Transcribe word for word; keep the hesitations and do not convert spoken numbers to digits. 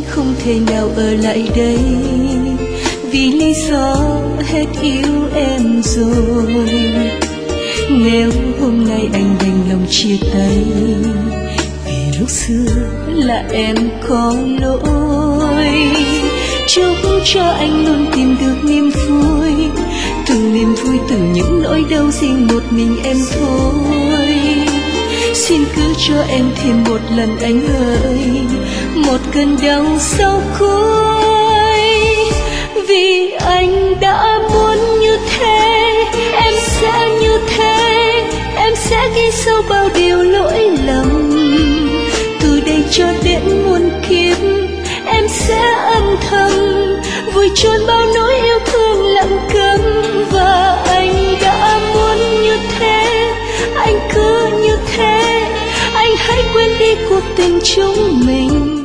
không thể nào ở lại đây, vì lý do hết yêu em rồi. Nếu hôm nay anh đành lòng chia tay, vì lúc xưa là em có lỗi. Chúc cho anh luôn tìm được niềm vui, từng niềm vui từ những nỗi đau riêng một mình em thôi. Xin cứ cho em thêm một lần anh ơi, một cơn đau sau cuối. Vì anh đã muốn như thế, em sẽ như thế, em sẽ ghi sâu bao điều lỗi lầm. Từ đây cho đến muôn kiếp, em sẽ âm thầm vùi chôn bao nỗi yêu thương lặng câm. Và anh đã muốn như thế, anh cứ như thế, anh hãy quên đi cuộc tình chúng mình.